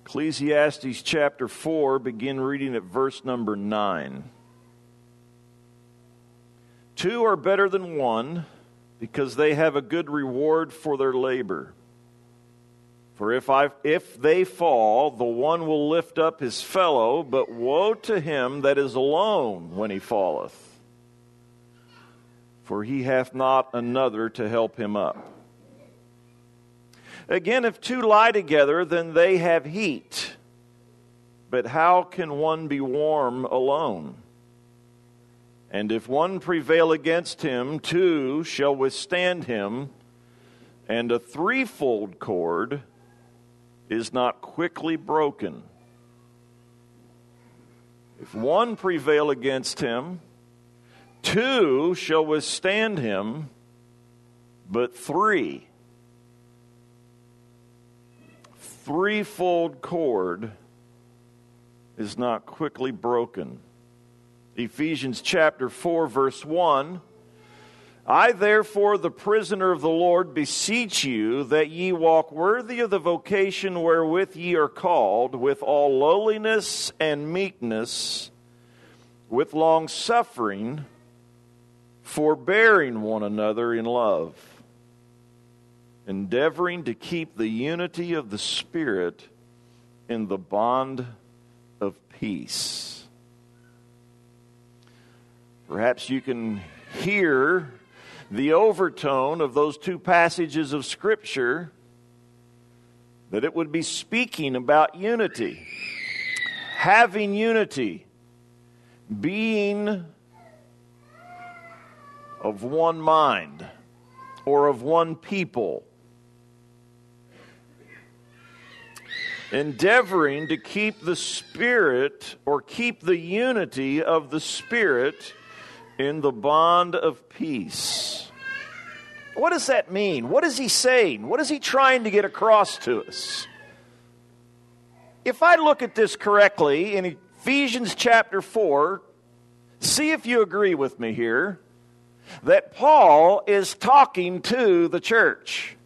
Ecclesiastes chapter 4, begin reading at verse number 9. Two are better than one, because they have a good reward for their labor. For if they fall, the one will lift up his fellow, but woe to him that is alone when he falleth. For he hath not another to help him up. Again, if two lie together, then they have heat. But how can one be warm alone? And if one prevail against him, two shall withstand him, and a threefold cord is not quickly broken. If one prevail against him, two shall withstand him, but threefold cord is not quickly broken. Ephesians chapter 4, verse 1. I therefore, the prisoner of the Lord, beseech you that ye walk worthy of the vocation wherewith ye are called, with all lowliness and meekness, with longsuffering, forbearing one another in love, endeavoring to keep the unity of the Spirit in the bond of peace. Perhaps you can hear the overtone of those two passages of Scripture, that it would be speaking about unity, having unity, being of one mind or of one people, endeavoring to keep the Spirit or keep the unity of the Spirit in the bond of peace. What does that mean? What is he saying? What is he trying to get across to us? If I look at this correctly in Ephesians chapter 4, see if you agree with me here, that Paul is talking to the church.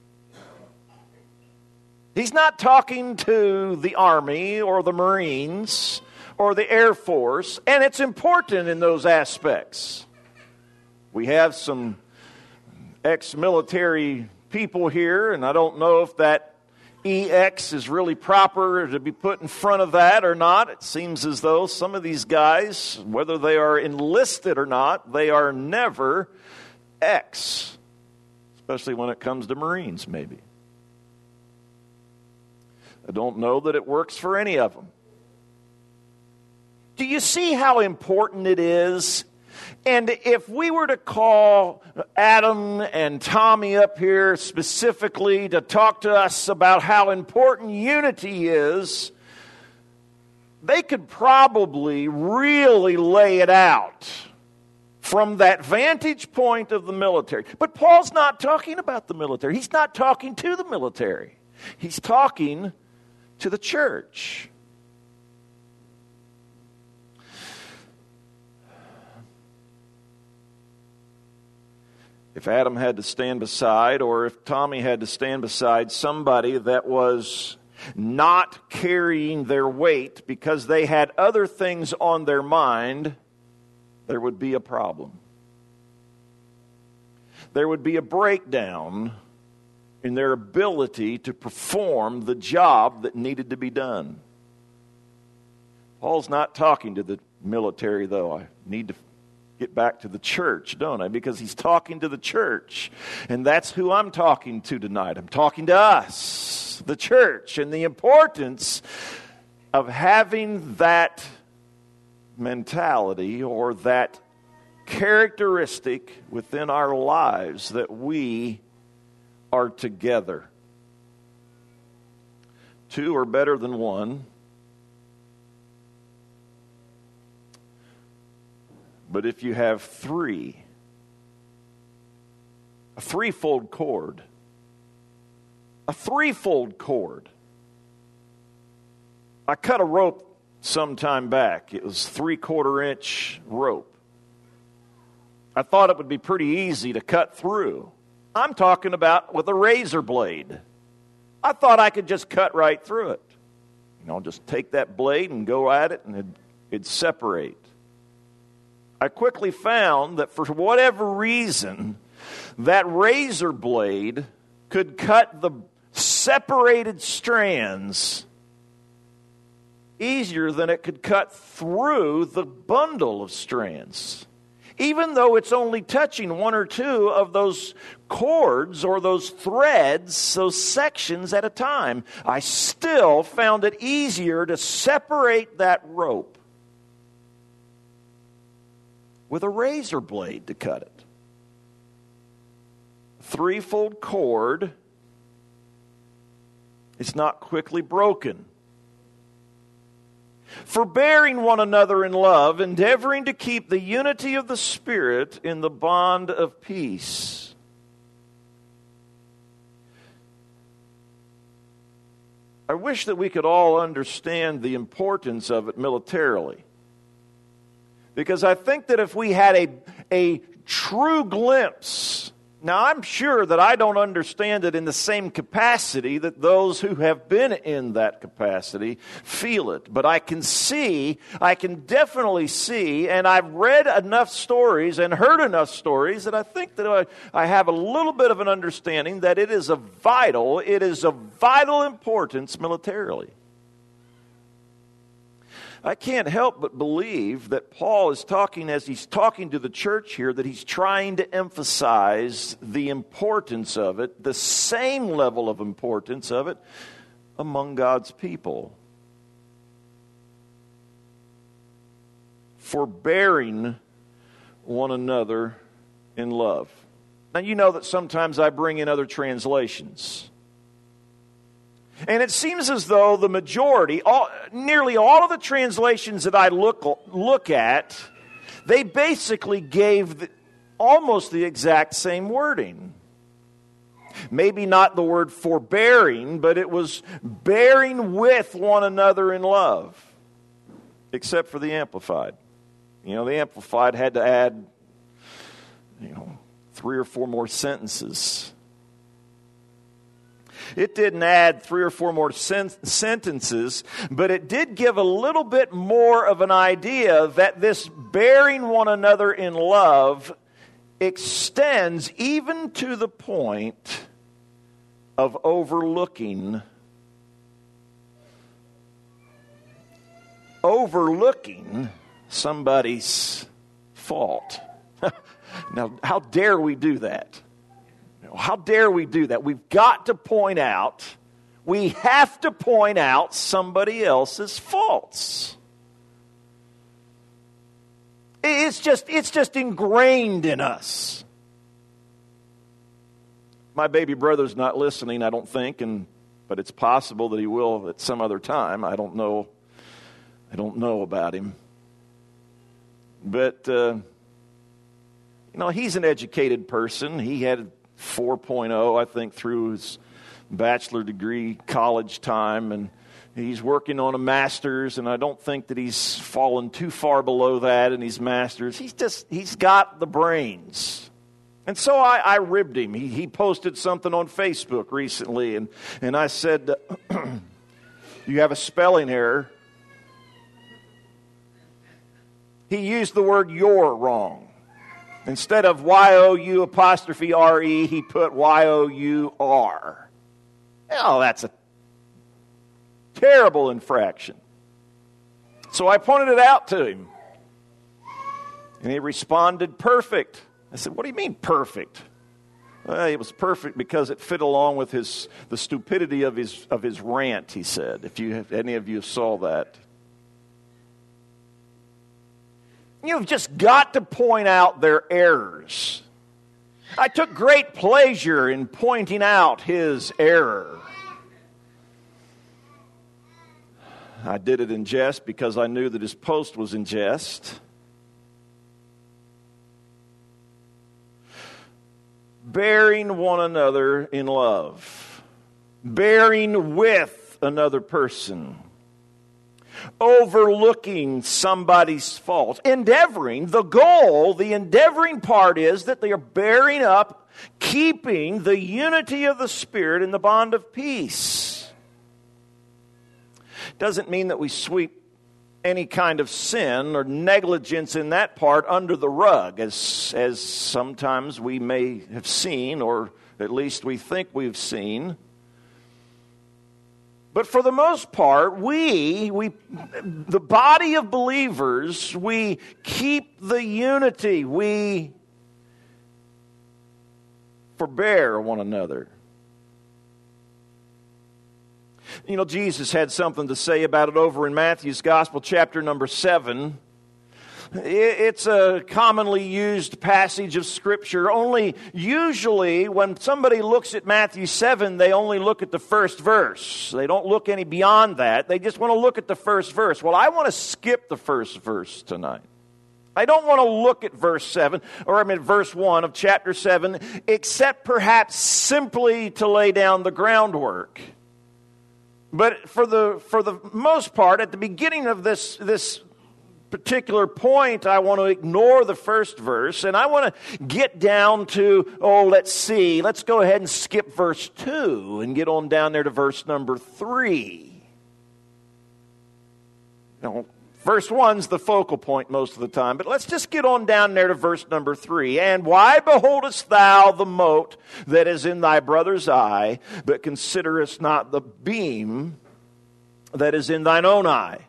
He's not talking to the Army or the Marines or the Air Force, and it's important in those aspects. We have some ex-military people here, and I don't know if that EX is really proper to be put in front of that or not. It seems as though some of these guys, whether they are enlisted or not, they are never X, especially when it comes to Marines, maybe. I don't know that it works for any of them. Do you see how important it is? And if we were to call Adam and Tommy up here specifically to talk to us about how important unity is, they could probably really lay it out from that vantage point of the military. But Paul's not talking about the military. He's not talking to the military. He's talking to the church. If Adam had to stand beside, or if Tommy had to stand beside somebody that was not carrying their weight because they had other things on their mind, there would be a problem. There would be a breakdown in their ability to perform the job that needed to be done. Paul's not talking to the military, though. I need to get back to the church, don't I? Because he's talking to the church. And that's who I'm talking to tonight. I'm talking to us, the church, and the importance of having that mentality or that characteristic within our lives that we are together. Two are better than one. But if you have three, a threefold cord, I cut a rope some time back. It was 3/4 inch rope. I thought it would be pretty easy to cut through. I'm talking about with a razor blade. I thought I could just cut right through it. just take that blade and go at it, and it'd separate. I quickly found that for whatever reason, that razor blade could cut the separated strands easier than it could cut through the bundle of strands. Even though it's only touching one or two of those cords or those threads, those sections at a time, I still found it easier to separate that rope with a razor blade to cut it. Threefold cord is not quickly broken. Forbearing one another in love, endeavoring to keep the unity of the Spirit in the bond of peace. I wish that we could all understand the importance of it militarily. Because I think that if we had a true glimpse, now I'm sure that I don't understand it in the same capacity that those who have been in that capacity feel it. But I can definitely see, and I've read enough stories and heard enough stories that I think that I have a little bit of an understanding that it is of vital importance militarily. I can't help but believe that Paul is talking, as he's talking to the church here, that he's trying to emphasize the importance of it, the same level of importance of it among God's people. Forbearing one another in love. Now, you know that sometimes I bring in other translations. And it seems as though the majority, nearly all of the translations that I look at, they basically gave almost the exact same wording. Maybe not the word forbearing, but it was bearing with one another in love, except for the Amplified. The Amplified had to add, 3 or 4 more sentences. It didn't add 3 or 4 more sentences, but it did give a little bit more of an idea that this bearing one another in love extends even to the point of overlooking somebody's fault. Now, how dare we do that? How dare we do that? We have to point out somebody else's faults. It's just ingrained in us. My baby brother's not listening, I don't think, but it's possible that he will at some other time. I don't know about him. But he's an educated person. He had 4.0, I think, through his bachelor degree college time, and he's working on a master's, and I don't think that he's fallen too far below that in his master's. He's got the brains. And so I ribbed him. He posted something on Facebook recently, and I said, you have a spelling error. He used the word "you're" wrong. Instead of Y-O-U''RE, he put Y-O-U-R. Oh, that's a terrible infraction. So I pointed it out to him. And he responded, "Perfect." I said, "What do you mean perfect?" Well, it was perfect because it fit along with the stupidity of his rant, he said, if any of you saw that. You've just got to point out their errors. I took great pleasure in pointing out his error. I did it in jest because I knew that his post was in jest. Bearing one another in love. Bearing with another person. Overlooking somebody's fault. Endeavoring part is that they are bearing up, keeping the unity of the Spirit in the bond of peace. Doesn't mean that we sweep any kind of sin or negligence in that part under the rug, as sometimes we may have seen, or at least we think we've seen. But for the most part, we, the body of believers, we keep the unity. We forbear one another. You know, Jesus had something to say about it over in Matthew's Gospel, chapter number 7. It's a commonly used passage of Scripture. Only usually when somebody looks at Matthew 7, they only look at the first verse. They don't look any beyond that. They just want to look at the first verse. Well, I want to skip the first verse tonight. I don't want to look at verse 7, or verse 1 of chapter 7, except perhaps simply to lay down the groundwork. But for the most part, at the beginning of this particular point, I want to ignore the first verse, and I want to get down to, let's go ahead and skip verse 2 and get on down there to verse number 3. Verse 1's the focal point most of the time, but let's just get on down there to verse number 3. And why beholdest thou the mote that is in thy brother's eye, but considerest not the beam that is in thine own eye?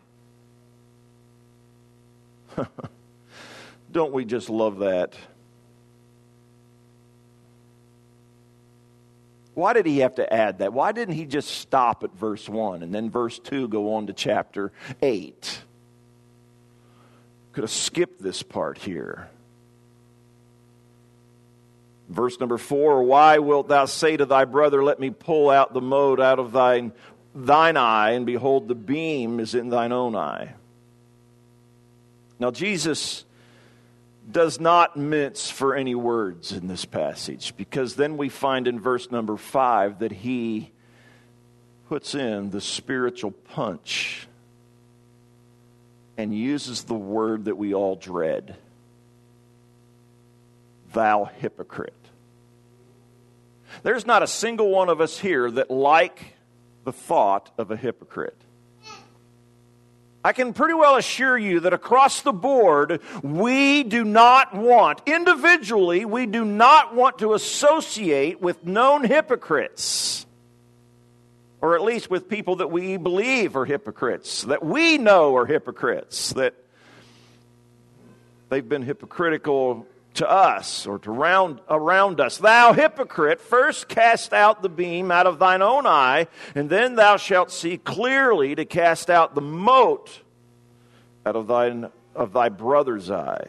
Don't we just love that? Why did he have to add that? Why didn't he just stop at verse 1 and then verse 2 go on to chapter 8? Could have skipped this part here. Verse number 4, why wilt thou say to thy brother, let me pull out the mote out of thine eye, and behold, the beam is in thine own eye? Now, Jesus does not mince for any words in this passage, because then we find in verse number 5 that he puts in the spiritual punch and uses the word that we all dread. Thou hypocrite. There's not a single one of us here that like the thought of a hypocrite. I can pretty well assure you that across the board, we do not want, individually, we do not want to associate with known hypocrites. Or at least with people that we believe are hypocrites, that we know are hypocrites, that they've been hypocritical to us or to around us. Thou hypocrite, first cast out the beam out of thine own eye, and then thou shalt see clearly to cast out the mote out of thy brother's eye.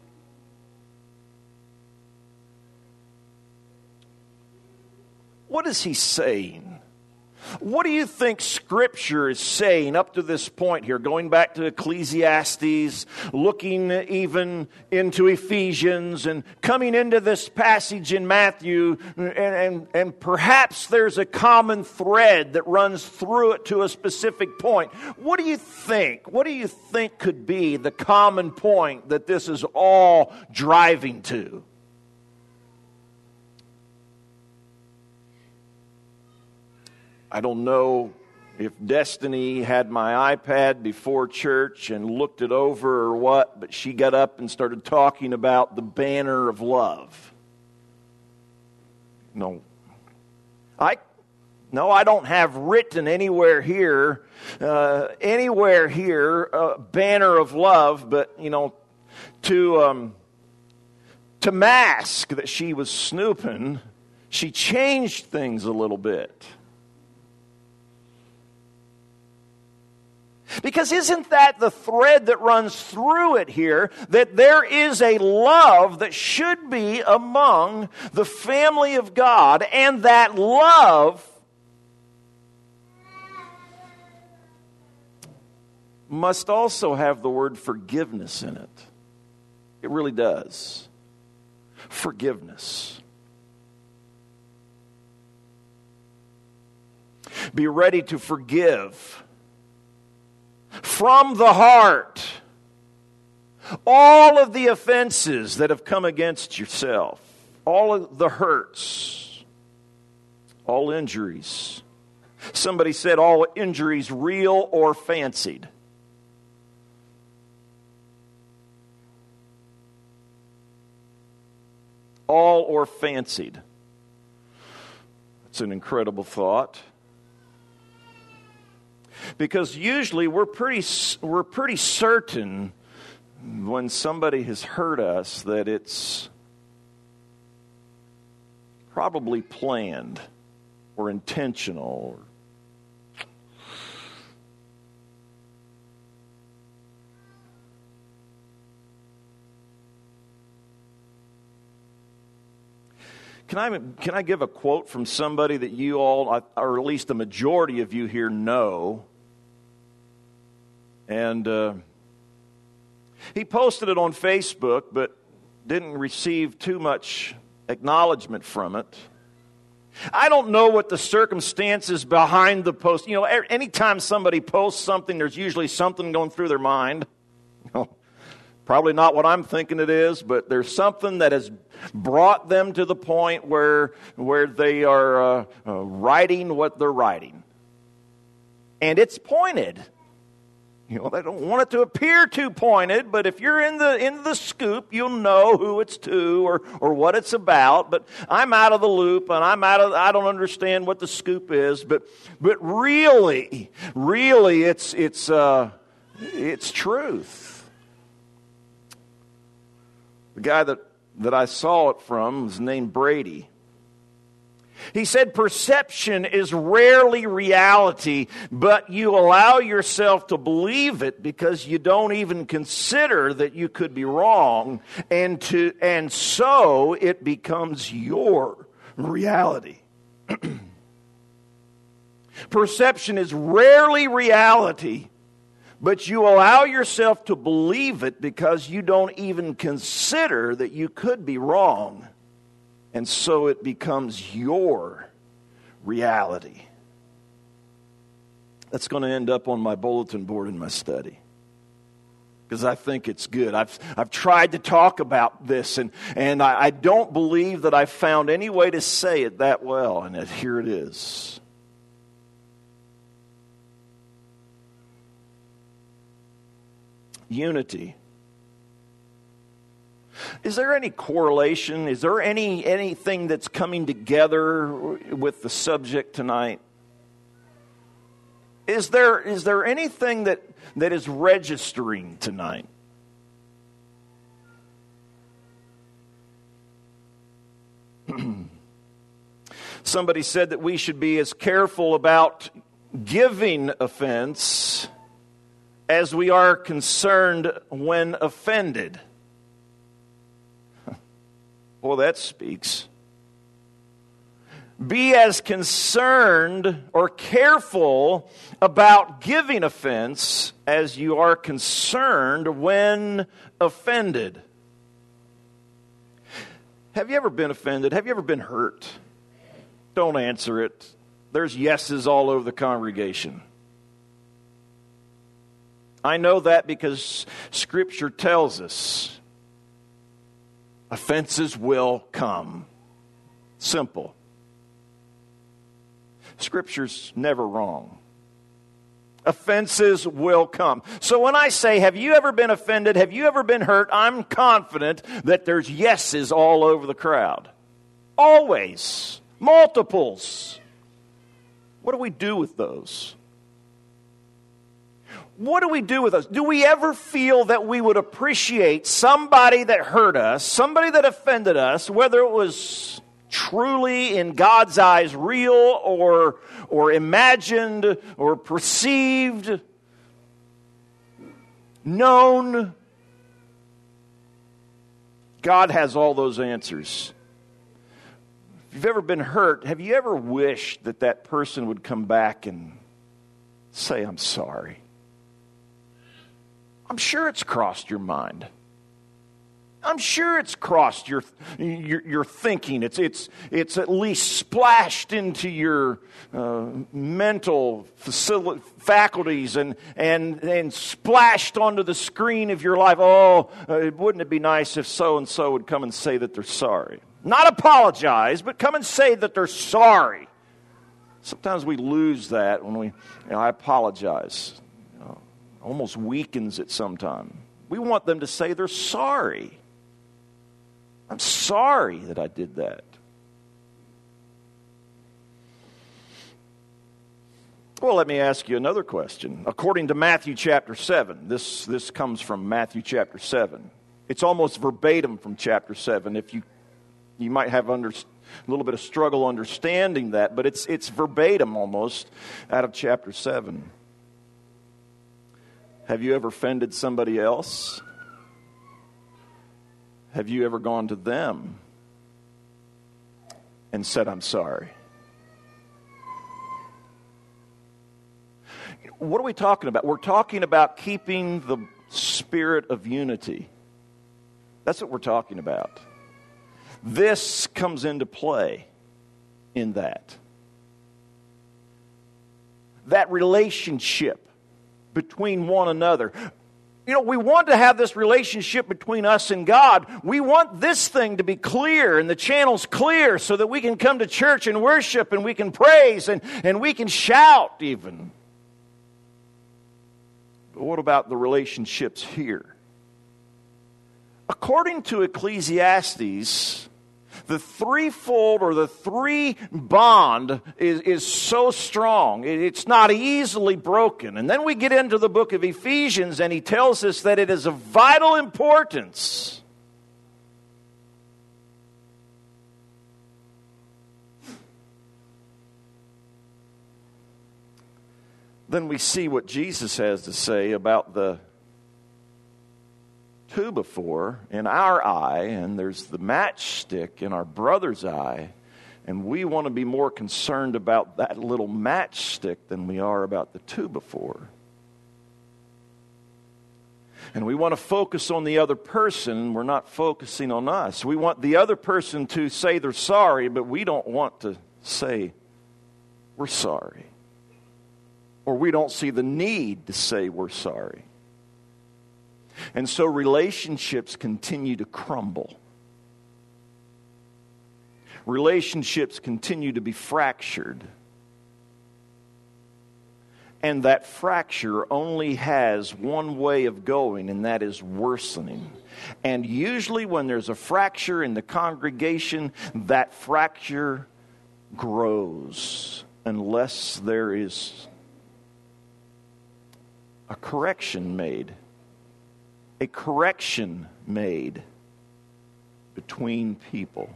What is he saying? What do you think Scripture is saying up to this point here? Going back to Ecclesiastes, looking even into Ephesians, and coming into this passage in Matthew, and perhaps there's a common thread that runs through it to a specific point. What do you think? What do you think could be the common point that this is all driving to? I don't know if Destiny had my iPad before church and looked it over or what, but she got up and started talking about the banner of love. No, I don't have written anywhere here, banner of love, but to mask that she was snooping, she changed things a little bit. Because isn't that the thread that runs through it here? That there is a love that should be among the family of God, and that love must also have the word forgiveness in it. It really does. Forgiveness. Be ready to forgive from the heart all of the offenses that have come against yourself, all of the hurts, all injuries. Somebody said all injuries real or fancied. All or fancied. That's an incredible thought. Because usually we're pretty certain when somebody has hurt us that it's probably planned or intentional. Can I give a quote from somebody that you all, or at least the majority of you here, know? And he posted it on Facebook, but didn't receive too much acknowledgement from it. I don't know what the circumstances behind the post. You know, anytime somebody posts something, there's usually something going through their mind. Probably not what I'm thinking it is, but there's something that has brought them to the point where they are writing what they're writing. And it's pointed. You know, they don't want it to appear too pointed, but if you're in the scoop, you'll know who it's to or what it's about. But I'm out of the loop, and I don't understand what the scoop is. But really, it's truth. The guy that I saw it from was named Brady. He said, perception is rarely reality, but you allow yourself to believe it because you don't even consider that you could be wrong, and so it becomes your reality. Perception is rarely reality, but you allow yourself to believe it because you don't even consider that you could be wrong. And so it becomes your reality. That's going to end up on my bulletin board in my study, because I think it's good. I've tried to talk about this, and I don't believe that I found any way to say it that well, and here it is. Unity. Is there any correlation? Is there anything that's coming together with the subject tonight? Is there anything that is registering tonight? Somebody said that we should be as careful about giving offense as we are concerned when offended. Well, that speaks. Be as concerned or careful about giving offense as you are concerned when offended. Have you ever been offended? Have you ever been hurt? Don't answer it. There's yeses all over the congregation. I know that because Scripture tells us offenses will come. Simple. Scripture's never wrong. Offenses will come. So when I say, have you ever been offended? Have you ever been hurt? I'm confident that there's yeses all over the crowd. Always. Multiples. What do we do with those? What do we do with those? Do we ever feel that we would appreciate somebody that hurt us, somebody that offended us, whether it was truly in God's eyes real or imagined or perceived, known? God has all those answers. If you've ever been hurt, have you ever wished that person would come back and say, I'm sorry? I'm sure it's crossed your mind. I'm sure it's crossed your thinking. It's at least splashed into your mental faculties and splashed onto the screen of your life. Oh, wouldn't it be nice if so-and-so would come and say that they're sorry? Not apologize, but come and say that they're sorry. Sometimes we lose that when I apologize. Almost weakens it sometimes. We want them to say they're sorry. I'm sorry that I did that. Well, let me ask you another question. According to Matthew chapter 7, this comes from Matthew chapter 7. It's almost verbatim from chapter 7. If you might have a little bit of struggle understanding that, but it's verbatim almost out of chapter 7. Have you ever offended somebody else? Have you ever gone to them and said, I'm sorry? What are we talking about? We're talking about keeping the spirit of unity. That's what we're talking about. This comes into play in that. That relationship between one another. We want to have this relationship between us and God. We want this thing to be clear and the channels clear so that we can come to church and worship and we can praise and we can shout even. But what about the relationships here? According to Ecclesiastes, the threefold or the three bond is so strong. It's not easily broken. And then we get into the book of Ephesians and he tells us that it is of vital importance. Then we see what Jesus has to say about the two before in our eye, and there's the matchstick in our brother's eye, and we want to be more concerned about that little matchstick than we are about the two before. And we want to focus on the other person. We're not focusing on us. We want the other person to say they're sorry, but we don't want to say we're sorry. Or we don't see the need to say we're sorry. And so relationships continue to crumble. Relationships continue to be fractured. And that fracture only has one way of going, and that is worsening. And usually when there's a fracture in the congregation, that fracture grows unless there is a correction made. A correction made between people.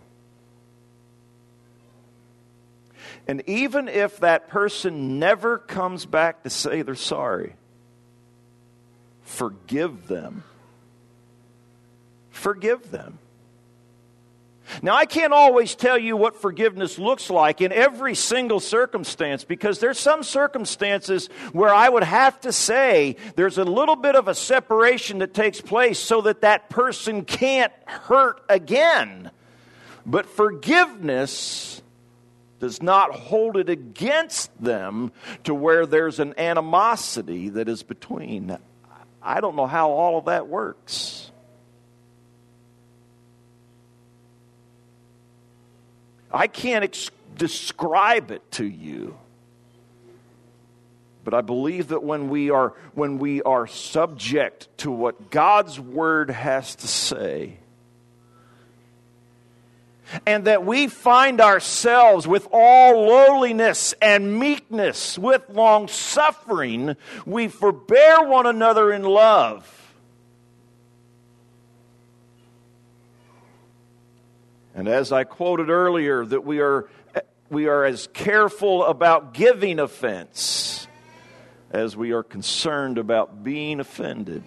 And even if that person never comes back to say they're sorry, forgive them. Forgive them. Now, I can't always tell you what forgiveness looks like in every single circumstance, because there's some circumstances where I would have to say there's a little bit of a separation that takes place so that that person can't hurt again. But forgiveness does not hold it against them to where there's an animosity that is between. I don't know how all of that works. I can't describe it to you. But I believe that when we are subject to what God's Word has to say, and that we find ourselves with all lowliness and meekness, with long suffering, we forbear one another in love. And as I quoted earlier, that we are as careful about giving offense as we are concerned about being offended.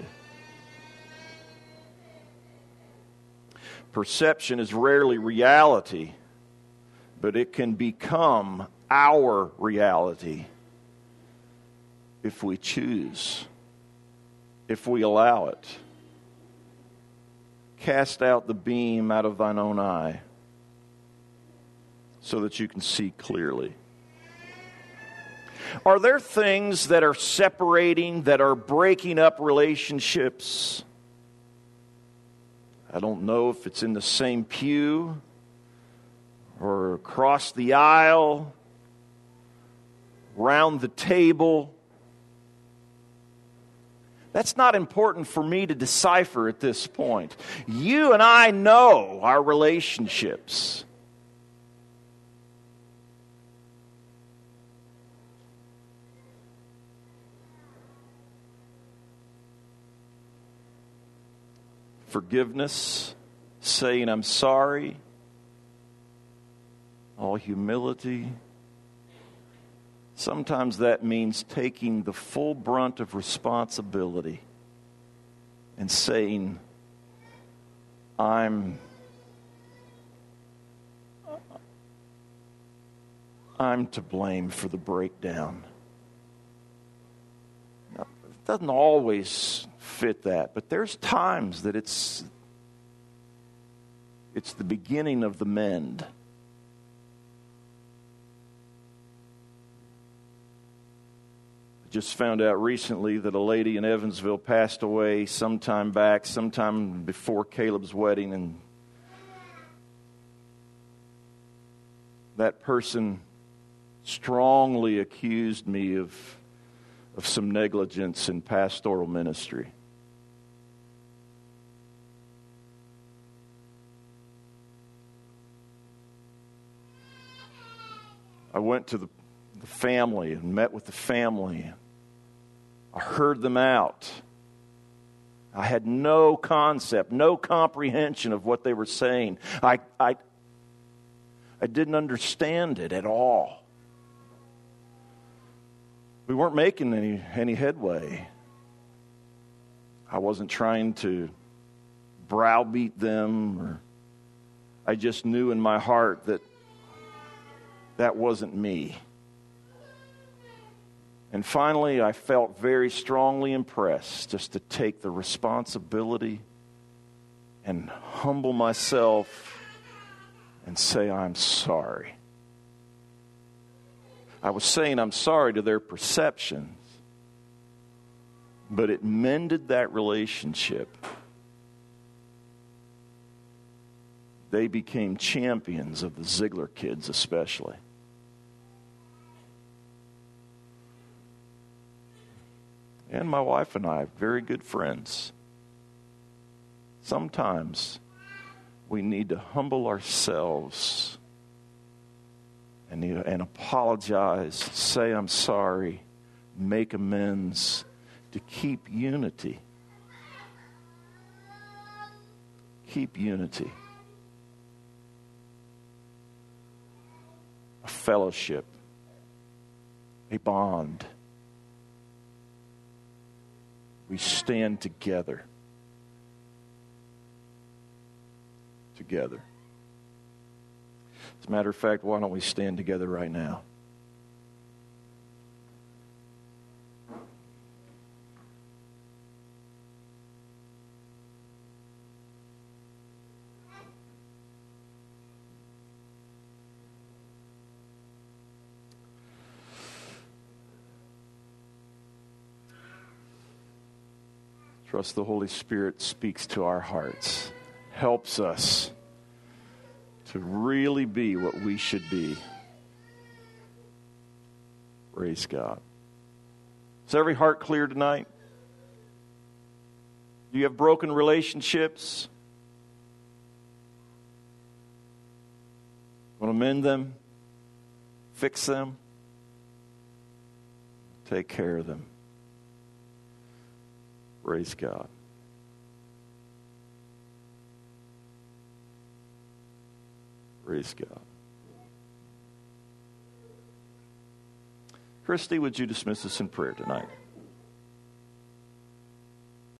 Perception is rarely reality, but it can become our reality if we choose, if we allow it. Cast out the beam out of thine own eye so that you can see clearly. Are there things that are separating, that are breaking up relationships? I don't know if it's in the same pew or across the aisle round the table. That's not important for me to decipher at this point. You and I know our relationships. Forgiveness, saying I'm sorry, all humility. Sometimes that means taking the full brunt of responsibility and saying, I'm to blame for the breakdown. Now, it doesn't always fit that, but there's times that it's the beginning of the mend. Just found out recently that a lady in Evansville passed away sometime before Caleb's wedding, and that person strongly accused me of some negligence in pastoral ministry. I went to the family and met with the family. I heard them out. I had no concept, no comprehension of what they were saying. I didn't understand it at all. We weren't making any headway. I wasn't trying to browbeat them, I just knew in my heart that wasn't me. And finally, I felt very strongly impressed just to take the responsibility and humble myself and say, I'm sorry. I was saying I'm sorry to their perceptions, but it mended that relationship. They became champions of the Ziegler kids especially. And my wife and I are very good friends. Sometimes we need to humble ourselves and apologize, say I'm sorry, make amends to keep unity. Keep unity. A fellowship, a bond. We stand together. Together. As a matter of fact, why don't we stand together right now? Trust the Holy Spirit speaks to our hearts, helps us to really be what we should be. Praise God. Is every heart clear tonight? Do you have broken relationships? Want to mend them? Fix them? Take care of them. Praise God. Praise God. Christy, would you dismiss us in prayer tonight?